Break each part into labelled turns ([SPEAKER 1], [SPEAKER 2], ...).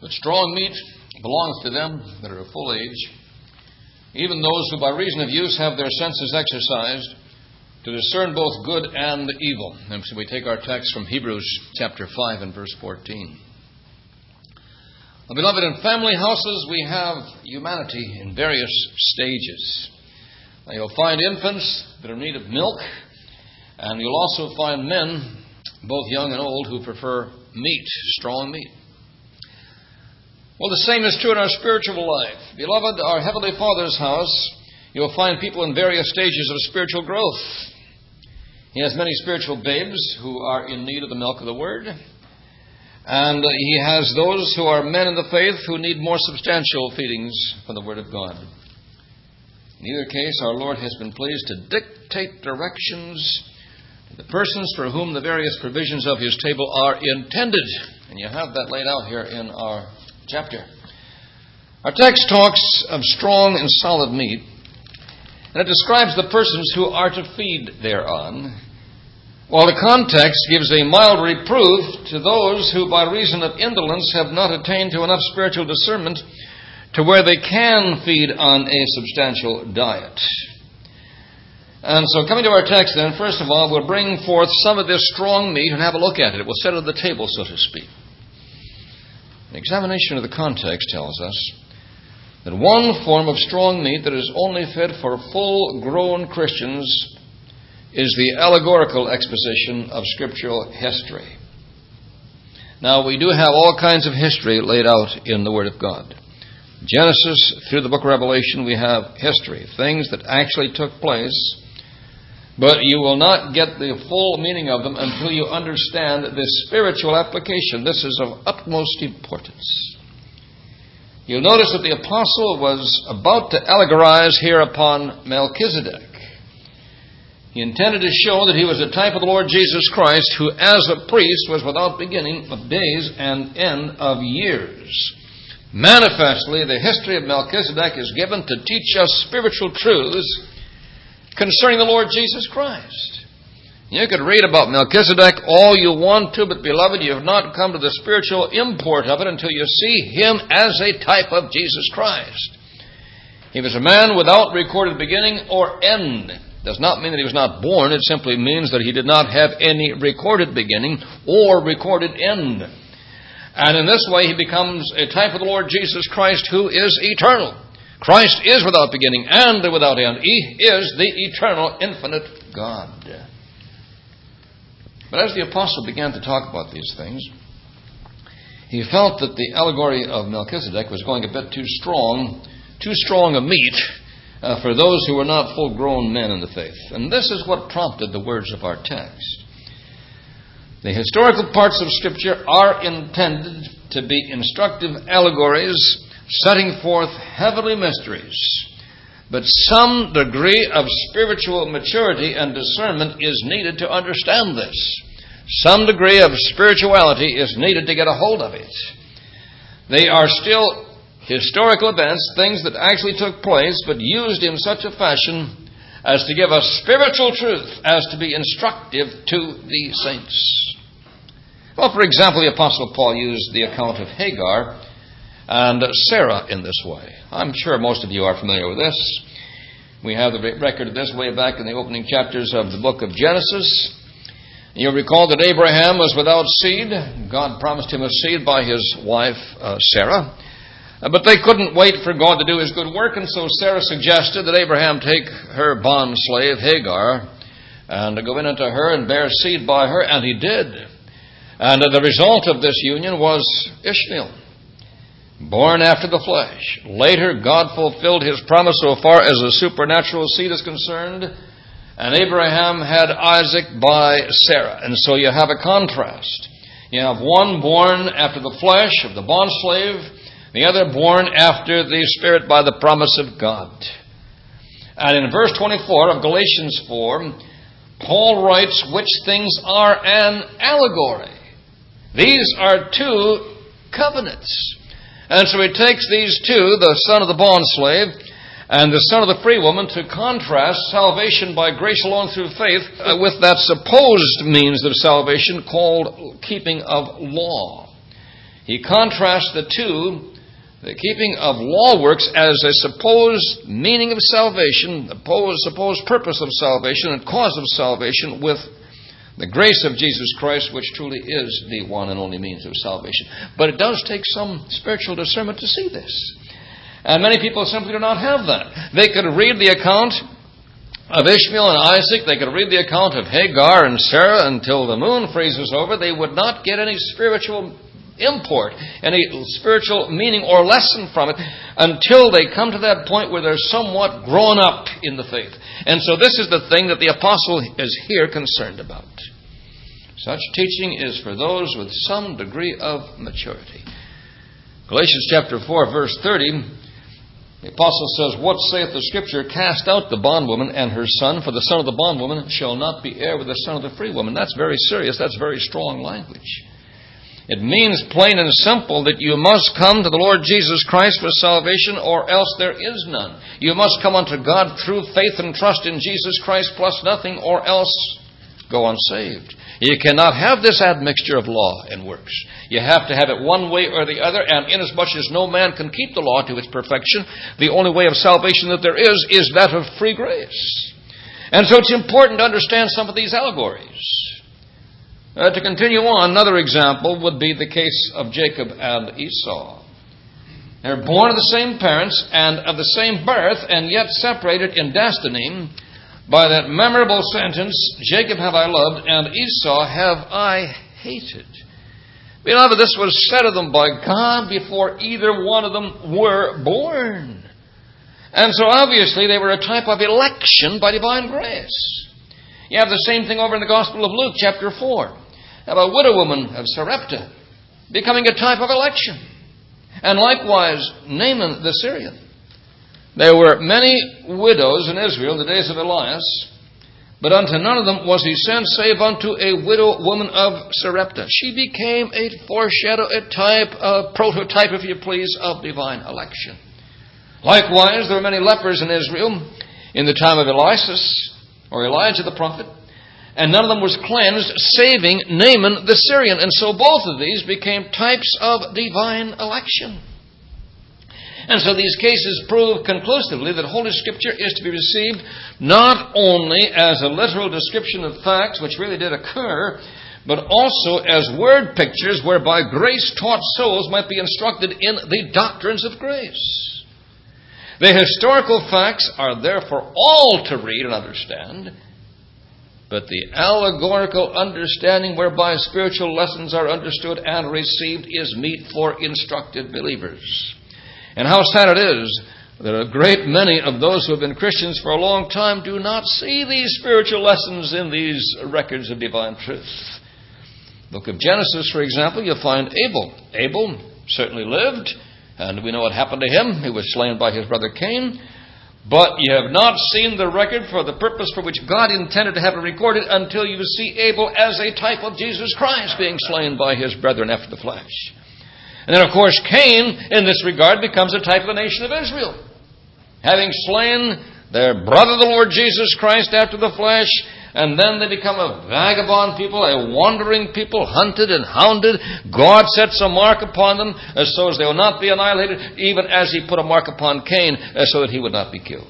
[SPEAKER 1] But strong meat belongs to them that are of full age, even those who by reason of use have their senses exercised to discern both good and evil. And so we take our text from Hebrews chapter 5 and verse 14. Well, beloved, in family houses we have humanity in various stages. Now, you'll find infants that are in need of milk, and you'll also find men, both young and old, who prefer meat, strong meat. Well, the same is true in our spiritual life. Beloved, our Heavenly Father's house, you'll find people in various stages of spiritual growth. He has many spiritual babes who are in need of the milk of the Word. And He has those who are men in the faith who need more substantial feedings from the Word of God. In either case, our Lord has been pleased to dictate directions to the persons for whom the various provisions of His table are intended. And you have that laid out here in our chapter. Our text talks of strong and solid meat, and it describes the persons who are to feed thereon, while the context gives a mild reproof to those who by reason of indolence have not attained to enough spiritual discernment to where they can feed on a substantial diet. And so coming to our text then, first of all, we'll bring forth some of this strong meat and have a look at it. We'll set it on the table, so to speak. An examination of the context tells us that one form of strong meat that is only fit for full-grown Christians is the allegorical exposition of scriptural history. Now, we do have all kinds of history laid out in the Word of God. Genesis through the book of Revelation, we have history, things that actually took place, but you will not get the full meaning of them until you understand this spiritual application. This is of utmost importance. You'll notice that the apostle was about to allegorize here upon Melchizedek. He intended to show that he was a type of the Lord Jesus Christ, who as a priest was without beginning of days and end of years. Manifestly, the history of Melchizedek is given to teach us spiritual truths concerning the Lord Jesus Christ. You could read about Melchizedek all you want to, but beloved, you have not come to the spiritual import of it until you see him as a type of Jesus Christ. He was a man without recorded beginning or end. Does not mean that he was not born. It simply means that he did not have any recorded beginning or recorded end. And in this way, he becomes a type of the Lord Jesus Christ, who is eternal. Christ is without beginning and without end. He is the eternal, infinite God. But as the apostle began to talk about these things, he felt that the allegory of Melchizedek was going a bit too strong a meat for those who were not full-grown men in the faith. And this is what prompted the words of our text. The historical parts of Scripture are intended to be instructive allegories setting forth heavenly mysteries. But some degree of spiritual maturity and discernment is needed to understand this. Some degree of spirituality is needed to get a hold of it. They are still historical events, things that actually took place, but used in such a fashion as to give us spiritual truth, as to be instructive to the saints. Well, for example, the Apostle Paul used the account of Hagar and Sarah in this way. I'm sure most of you are familiar with this. We have the record of this way back in the opening chapters of the book of Genesis. You'll recall that Abraham was without seed. God promised him a seed by his wife, Sarah. But they couldn't wait for God to do His good work, and so Sarah suggested that Abraham take her bond slave, Hagar, and go in unto her and bear seed by her, and he did. And the result of this union was Ishmael, born after the flesh. Later, God fulfilled His promise so far as the supernatural seed is concerned, and Abraham had Isaac by Sarah. And so you have a contrast. You have one born after the flesh of the bondslave, the other born after the Spirit by the promise of God. And in verse 24 of Galatians 4, Paul writes which things are an allegory. These are two covenants. And so he takes these two, the son of the bondslave and the son of the free woman, to contrast salvation by grace alone through faith with that supposed means of salvation called keeping of law. he contrasts the two, the keeping of law works as a supposed meaning of salvation, supposed purpose of salvation and cause of salvation, with the grace of Jesus Christ, which truly is the one and only means of salvation. But it does take some spiritual discernment to see this. And many people simply do not have that. They could read the account of Ishmael and Isaac. They could read the account of Hagar and Sarah until the moon freezes over. They would not get any spiritual import, any spiritual meaning or lesson from it until they come to that point where they're somewhat grown up in the faith. And so this is the thing that the apostle is here concerned about. Such teaching is for those with some degree of maturity. Galatians chapter 4, verse 30, the apostle says, "What saith the Scripture? Cast out the bondwoman and her son, for the son of the bondwoman shall not be heir with the son of the free woman." That's very serious. That's very strong language. It means plain and simple that you must come to the Lord Jesus Christ for salvation, or else there is none. You must come unto God through faith and trust in Jesus Christ plus nothing, or else go unsaved. You cannot have this admixture of law and works. You have to have it one way or the other, and inasmuch as no man can keep the law to its perfection, the only way of salvation that there is that of free grace. And so it's important to understand some of these allegories. To continue on, another example would be the case of Jacob and Esau. They're born of the same parents and of the same birth, and yet separated in destiny by that memorable sentence, "Jacob have I loved, and Esau have I hated." Beloved, this was said of them by God before either one of them were born. And so obviously they were a type of election by divine grace. You have the same thing over in the Gospel of Luke, chapter 4. Of a widow woman of Sarepta becoming a type of election. And likewise, Naaman the Syrian. There were many widows in Israel in the days of Elias, but unto none of them was he sent, save unto a widow woman of Sarepta. She became a foreshadow, a type, a prototype, if you please, of divine election. Likewise, there were many lepers in Israel in the time of Elias, or Elijah the prophet, and none of them was cleansed, saving Naaman the Syrian. And so both of these became types of divine election. And so these cases prove conclusively that Holy Scripture is to be received not only as a literal description of facts which really did occur, but also as word pictures whereby grace-taught souls might be instructed in the doctrines of grace. The historical facts are there for all to read and understand, but the allegorical understanding whereby spiritual lessons are understood and received is meet for instructed believers. And how sad it is that a great many of those who have been Christians for a long time do not see these spiritual lessons in these records of divine truth. Book of Genesis, for example, you'll find Abel. Abel certainly lived, and we know what happened to him. He was slain by his brother Cain. But you have not seen the record for the purpose for which God intended to have it recorded until you see Abel as a type of Jesus Christ being slain by his brethren after the flesh. And then, of course, Cain, in this regard, becomes a type of the nation of Israel. Having slain their brother, the Lord Jesus Christ, after the flesh, and then they become a vagabond people, a wandering people, hunted and hounded. God sets a mark upon them so as they will not be annihilated, even as he put a mark upon Cain so that he would not be killed.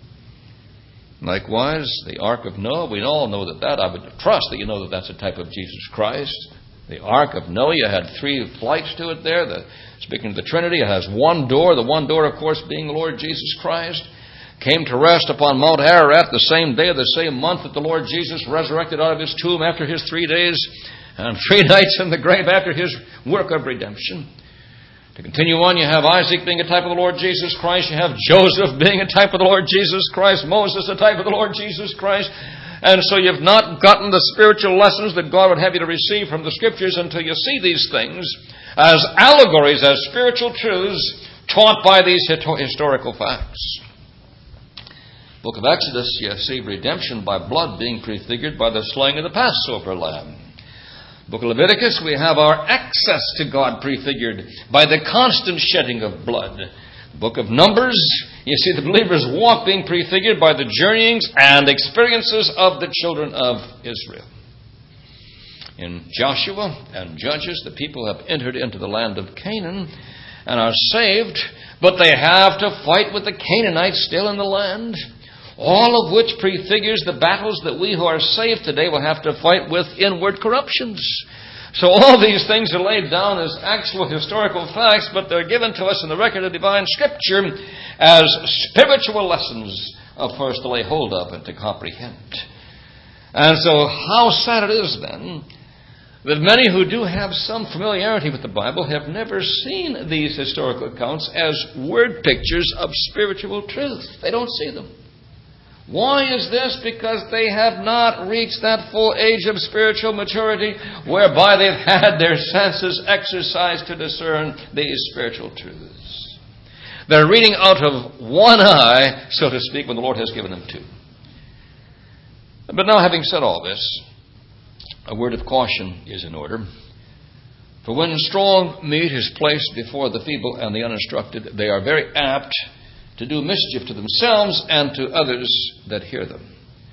[SPEAKER 1] Likewise, the Ark of Noah, we all know that I would trust that you know that that's a type of Jesus Christ. The Ark of Noah, you had 3 flights to it there. Speaking of the Trinity, it has one door. The one door, of course, being the Lord Jesus Christ. Came to rest upon Mount Ararat the same day of the same month that the Lord Jesus resurrected out of his tomb after his 3 days and 3 nights in the grave after his work of redemption. To continue on, you have Isaac being a type of the Lord Jesus Christ. You have Joseph being a type of the Lord Jesus Christ. Moses a type of the Lord Jesus Christ. And so you've not gotten the spiritual lessons that God would have you to receive from the Scriptures until you see these things as allegories, as spiritual truths taught by these historical facts. Book of Exodus, you see redemption by blood being prefigured by the slaying of the Passover lamb. Book of Leviticus, we have our access to God prefigured by the constant shedding of blood. Book of Numbers, you see the believer's walk being prefigured by the journeyings and experiences of the children of Israel. In Joshua and Judges, the people have entered into the land of Canaan and are saved, but they have to fight with the Canaanites still in the land, all of which prefigures the battles that we who are saved today will have to fight with inward corruptions. So all these things are laid down as actual historical facts, but they're given to us in the record of divine Scripture as spiritual lessons for us to lay hold of and to comprehend. And so how sad it is then that many who do have some familiarity with the Bible have never seen these historical accounts as word pictures of spiritual truth. They don't see them. Why is this? Because they have not reached that full age of spiritual maturity whereby they've had their senses exercised to discern these spiritual truths. They're reading out of one eye, so to speak, when the Lord has given them two. But now, having said all this, a word of caution is in order. For when strong meat is placed before the feeble and the uninstructed, they are very apt to do mischief to themselves and to others that hear them.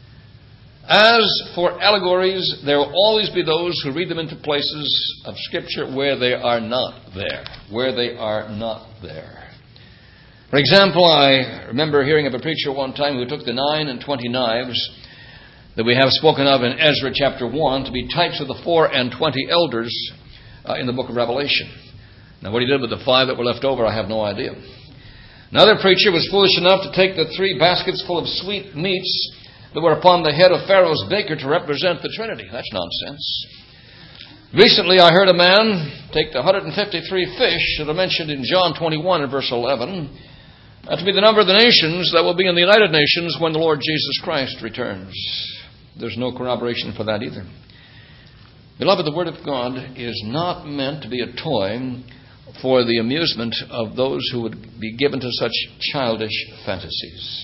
[SPEAKER 1] As for allegories, there will always be those who read them into places of Scripture where they are not there. Where they are not there. For example, I remember hearing of a preacher one time who took the 9 and 20 knives that we have spoken of in Ezra chapter 1 to be types of the 4 and 20 elders in the book of Revelation. Now, what he did with the 5 that were left over, I have no idea. Another preacher was foolish enough to take the 3 baskets full of sweet meats that were upon the head of Pharaoh's baker to represent the Trinity. That's nonsense. Recently, I heard a man take the 153 fish that are mentioned in John 21 and verse 11 to be the number of the nations that will be in the United Nations when the Lord Jesus Christ returns. There's no corroboration for that either. Beloved, the Word of God is not meant to be a toy for the amusement of those who would be given to such childish fantasies.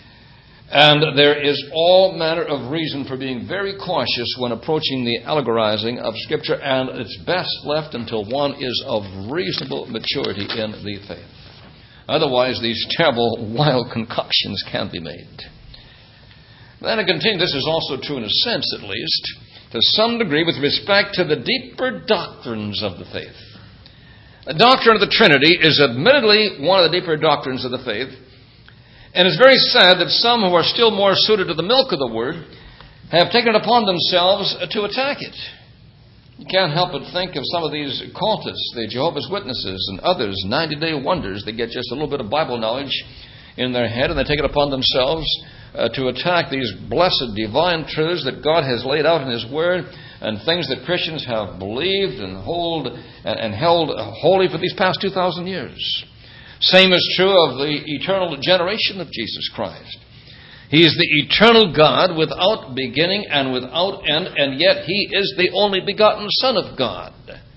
[SPEAKER 1] And there is all manner of reason for being very cautious when approaching the allegorizing of Scripture, and it's best left until one is of reasonable maturity in the faith. Otherwise, these terrible, wild concoctions can be made. Then I continue, this is also true in a sense, at least, to some degree with respect to the deeper doctrines of the faith. The doctrine of the Trinity is admittedly one of the deeper doctrines of the faith, and it's very sad that some who are still more suited to the milk of the Word have taken it upon themselves to attack it. You can't help but think of some of these cultists, the Jehovah's Witnesses and others, 90-day wonders. They get just a little bit of Bible knowledge in their head, and they take it upon themselves to attack these blessed divine truths that God has laid out in His Word and things that Christians have believed and held holy for these past 2,000 years. Same is true of the eternal generation of Jesus Christ. He is the eternal God without beginning and without end, and yet He is the only begotten Son of God.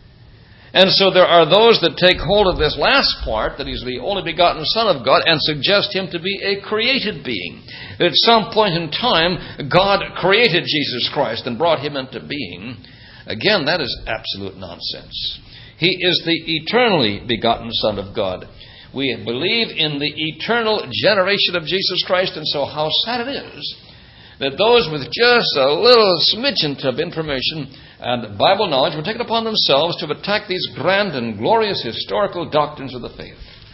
[SPEAKER 1] And so there are those that take hold of this last part, that He's the only begotten Son of God, and suggest Him to be a created being. That at some point in time, God created Jesus Christ and brought Him into being. Again, that is absolute nonsense. He is the eternally begotten Son of God. We believe in the eternal generation of Jesus Christ, and so how sad it is that those with just a little smidgen of information and Bible knowledge will take it upon themselves to attack these grand and glorious historical doctrines of the faith.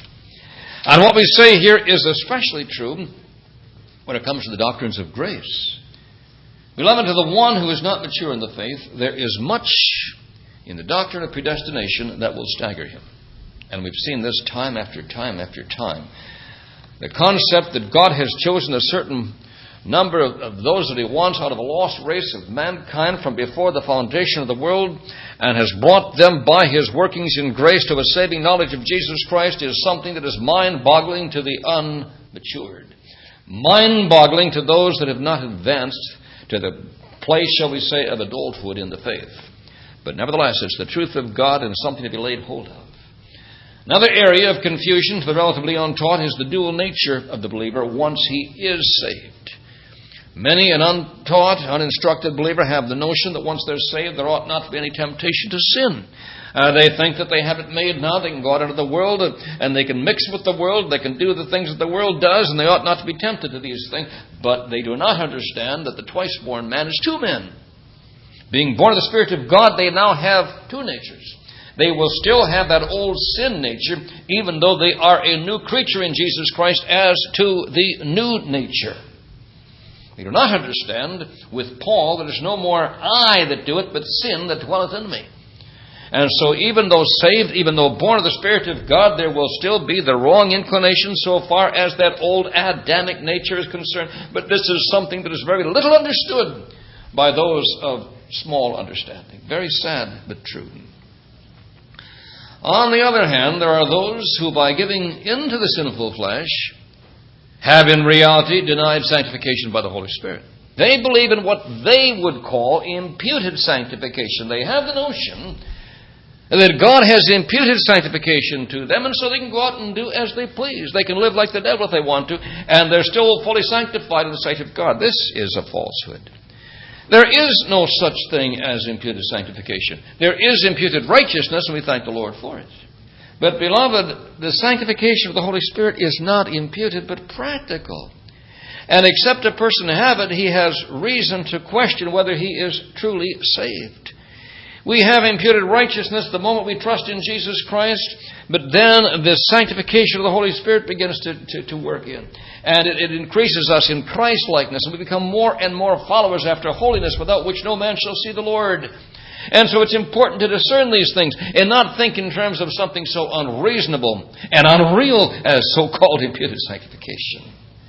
[SPEAKER 1] And what we say here is especially true when it comes to the doctrines of grace. Beloved, to the one who is not mature in the faith, there is much in the doctrine of predestination that will stagger him. And we've seen this time after time after time. The concept that God has chosen a certain number of those that He wants out of a lost race of mankind from before the foundation of the world and has brought them by His workings in grace to a saving knowledge of Jesus Christ is something that is mind-boggling to the unmatured. Mind-boggling to those that have not advanced to the place, shall we say, of adulthood in the faith. But nevertheless, it's the truth of God and something to be laid hold of. Another area of confusion for the relatively untaught is the dual nature of the believer once he is saved. Many an untaught, uninstructed believer have the notion that once they're saved, there ought not to be any temptation to sin. They think that they have it made now. They can go out into the world and they can mix with the world. They can do the things that the world does, and they ought not to be tempted to these things. But they do not understand that the twice-born man is two men. Being born of the Spirit of God, they now have two natures. They will still have that old sin nature, even though they are a new creature in Jesus Christ as to the new nature. We do not understand with Paul that it's no more I that do it, but sin that dwelleth in me. And so even though saved, even though born of the Spirit of God, there will still be the wrong inclination so far as that old Adamic nature is concerned. But this is something that is very little understood by those of small understanding. Very sad, but true. On the other hand, there are those who, by giving into the sinful flesh, have in reality denied sanctification by the Holy Spirit. They believe in what they would call imputed sanctification. They have the notion that God has imputed sanctification to them, and so they can go out and do as they please. They can live like the devil if they want to, and they're still fully sanctified in the sight of God. This is a falsehood. There is no such thing as imputed sanctification. There is imputed righteousness, and we thank the Lord for it. But, beloved, the sanctification of the Holy Spirit is not imputed, but practical. And except a person have it, he has reason to question whether he is truly saved. We have imputed righteousness the moment we trust in Jesus Christ, but then the sanctification of the Holy Spirit begins to work in. And it increases us in Christ-likeness, and we become more and more followers after holiness, without which no man shall see the Lord. And so it's important to discern these things and not think in terms of something so unreasonable and unreal as so-called imputed sanctification.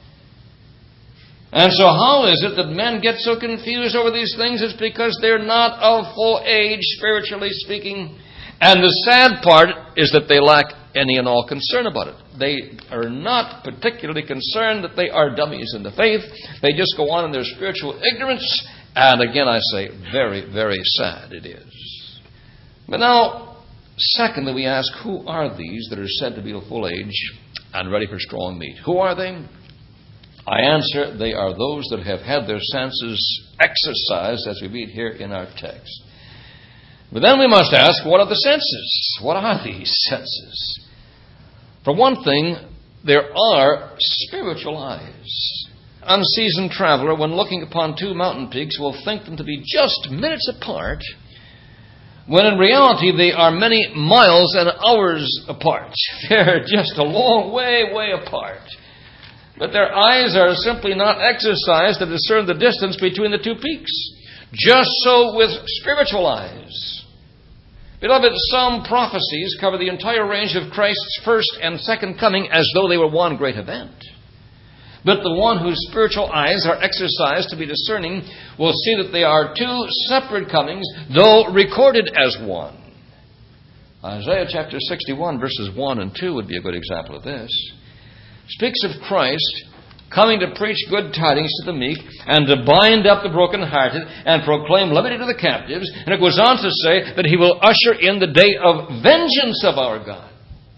[SPEAKER 1] And so how is it that men get so confused over these things? It's because they're not of full age, spiritually speaking. And the sad part is that they lack any and all concern about it. They are not particularly concerned that they are dummies in the faith. They just go on in their spiritual ignorance. And again, I say, very, very sad it is. But now, secondly, we ask, who are these that are said to be of full age and ready for strong meat? Who are they? I answer, they are those that have had their senses exercised, as we read here in our text. But then we must ask, what are the senses? What are these senses? For one thing, there are spiritual eyes. Unseasoned traveler, when looking upon two mountain peaks, will think them to be just minutes apart, when in reality they are many miles and hours apart. They're just a long way apart. But their eyes are simply not exercised to discern the distance between the two peaks. Just so with spiritual eyes. Beloved, some prophecies cover the entire range of Christ's first and second coming as though they were one great event. But the one whose spiritual eyes are exercised to be discerning will see that they are two separate comings, though recorded as one. Isaiah chapter 61, verses 1 and 2 would be a good example of this. Speaks of Christ coming to preach good tidings to the meek and to bind up the brokenhearted and proclaim liberty to the captives. And it goes on to say that he will usher in the day of vengeance of our God.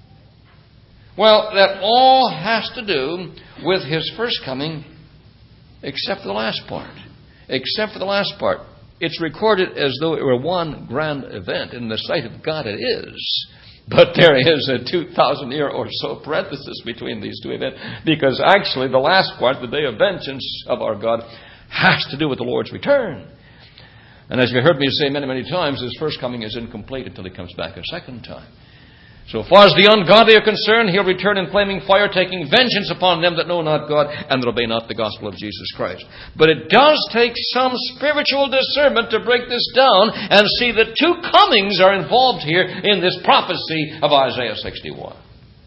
[SPEAKER 1] Well, that all has to do with his first coming, except for the last part. Except for the last part. It's recorded as though it were one grand event. In the sight of God it is. But there is a 2,000-year or so parenthesis between these two events, because actually the last part, the day of vengeance of our God, has to do with the Lord's return. And as you heard me say many, many times, his first coming is incomplete until he comes back a second time. So far as the ungodly are concerned, he'll return in flaming fire, taking vengeance upon them that know not God and that obey not the gospel of Jesus Christ. But it does take some spiritual discernment to break this down and see that two comings are involved here in this prophecy of Isaiah 61.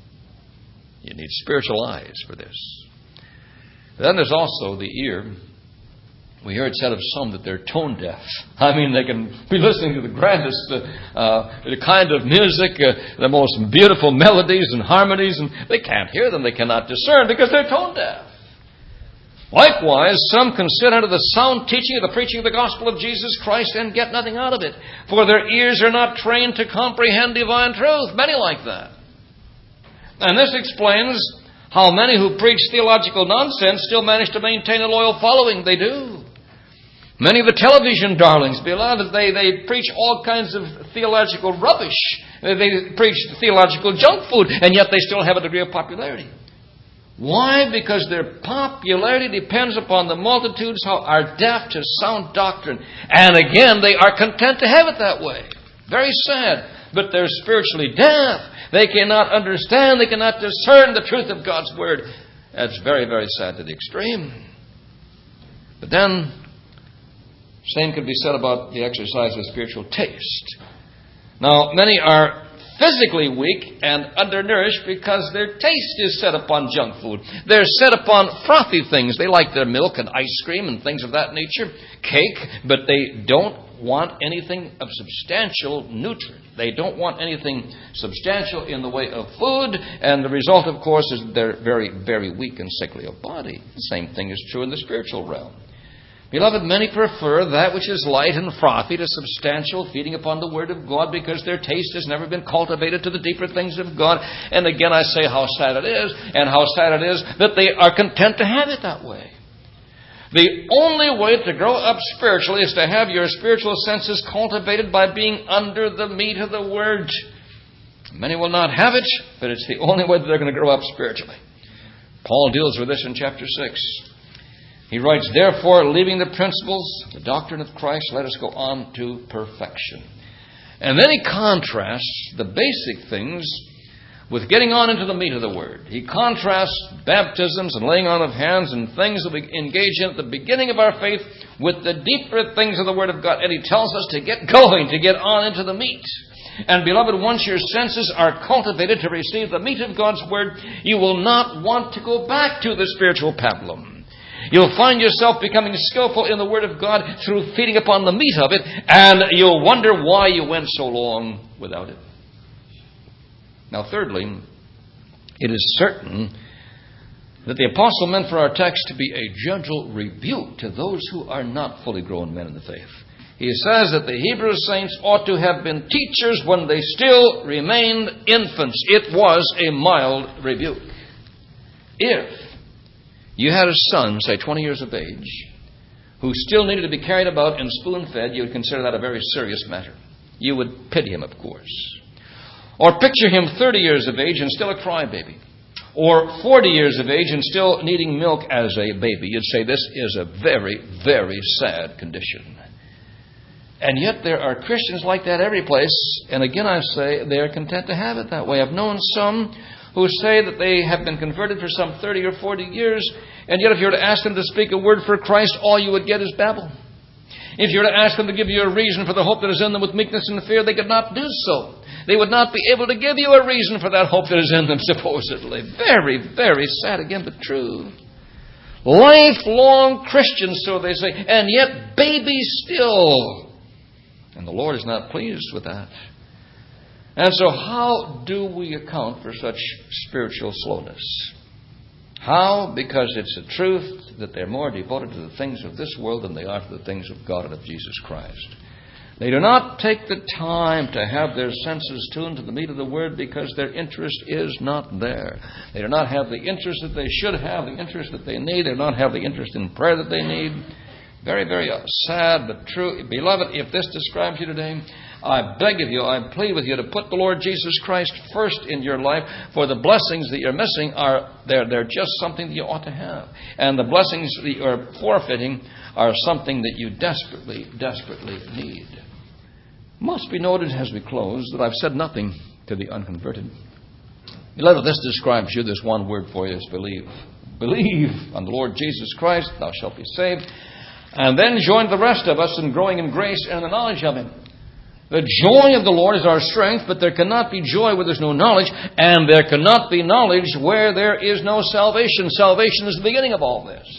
[SPEAKER 1] You need spiritual eyes for this. Then there's also the ear. We hear it said of some that they're tone deaf. I mean, they can be listening to the grandest kind of music, the most beautiful melodies and harmonies, and they can't hear them. They cannot discern because they're tone deaf. Likewise, some can sit under the sound teaching of the preaching of the gospel of Jesus Christ and get nothing out of it, for their ears are not trained to comprehend divine truth. Many like that. And this explains how many who preach theological nonsense still manage to maintain a loyal following. They do. Many of the television darlings, beloved, they preach all kinds of theological rubbish. They preach theological junk food, and yet they still have a degree of popularity. Why? Because their popularity depends upon the multitudes who are deaf to sound doctrine. And again, they are content to have it that way. Very sad. But they're spiritually deaf. They cannot understand. They cannot discern the truth of God's Word. That's very, very sad to the extreme. But then, same could be said about the exercise of spiritual taste. Now, many are physically weak and undernourished because their taste is set upon junk food. They're set upon frothy things. They like their milk and ice cream and things of that nature, cake, but they don't want anything of substantial nutrient. They don't want anything substantial in the way of food, and the result, of course, is they're very, very weak and sickly of body. The same thing is true in the spiritual realm. Beloved, many prefer that which is light and frothy to substantial feeding upon the Word of God because their taste has never been cultivated to the deeper things of God. And again, I say how sad it is, and how sad it is that they are content to have it that way. The only way to grow up spiritually is to have your spiritual senses cultivated by being under the meat of the Word. Many will not have it, but it's the only way that they're going to grow up spiritually. Paul deals with this in chapter 6. He writes, therefore, leaving the principles, the doctrine of Christ, let us go on to perfection. And then he contrasts the basic things with getting on into the meat of the Word. He contrasts baptisms and laying on of hands and things that we engage in at the beginning of our faith with the deeper things of the Word of God. And he tells us to get going, to get on into the meat. And beloved, once your senses are cultivated to receive the meat of God's Word, you will not want to go back to the spiritual pablum. You'll find yourself becoming skillful in the Word of God through feeding upon the meat of it, and you'll wonder why you went so long without it. Now, thirdly, it is certain that the apostle meant for our text to be a gentle rebuke to those who are not fully grown men in the faith. He says that the Hebrew saints ought to have been teachers when they still remained infants. It was a mild rebuke. If you had a son, say 20 years of age, who still needed to be carried about and spoon-fed, you would consider that a very serious matter. You would pity him, of course. Or picture him 30 years of age and still a crybaby. Or 40 years of age and still needing milk as a baby. You'd say this is a very, very sad condition. And yet there are Christians like that every place. And again I say they are content to have it that way. I've known some who say that they have been converted for some 30 or 40 years, and yet if you were to ask them to speak a word for Christ, all you would get is babble. If you were to ask them to give you a reason for the hope that is in them with meekness and fear, they could not do so. They would not be able to give you a reason for that hope that is in them, supposedly. Very, very sad again, but true. Lifelong Christians, so they say, and yet babies still. And the Lord is not pleased with that. And so how do we account for such spiritual slowness? How? Because it's a truth that they're more devoted to the things of this world than they are to the things of God and of Jesus Christ. They do not take the time to have their senses tuned to the meat of the Word because their interest is not there. They do not have the interest that they should have, the interest that they need. They do not have the interest in prayer that they need. Very, very sad, but true. Beloved, if this describes you today, I beg of you, I plead with you to put the Lord Jesus Christ first in your life, for the blessings that you're missing they're just something that you ought to have. And the blessings that you're forfeiting are something that you desperately, desperately need. It must be noted as we close that I've said nothing to the unconverted. Beloved, this describes you. There's one word for you, is believe. Believe on the Lord Jesus Christ, thou shalt be saved. And then join the rest of us in growing in grace and the knowledge of Him. The joy of the Lord is our strength, but there cannot be joy where there's no knowledge, and there cannot be knowledge where there is no salvation. Salvation is the beginning of all this.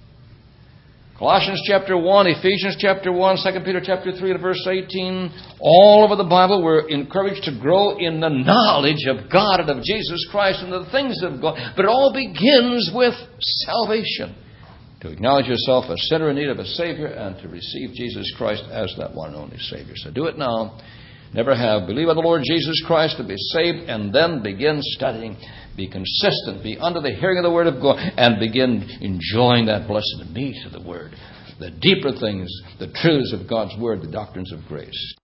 [SPEAKER 1] Colossians chapter 1, Ephesians chapter 1, 2 Peter chapter 3 and verse 18, all over the Bible we're encouraged to grow in the knowledge of God and of Jesus Christ and the things of God. But it all begins with salvation. To acknowledge yourself a sinner in need of a Savior and to receive Jesus Christ as that one and only Savior. So do it now. Never have. Believe on the Lord Jesus Christ to be saved, and then begin studying. Be consistent. Be under the hearing of the Word of God, and begin enjoying that blessed meat of the Word. The deeper things, the truths of God's Word, the doctrines of grace.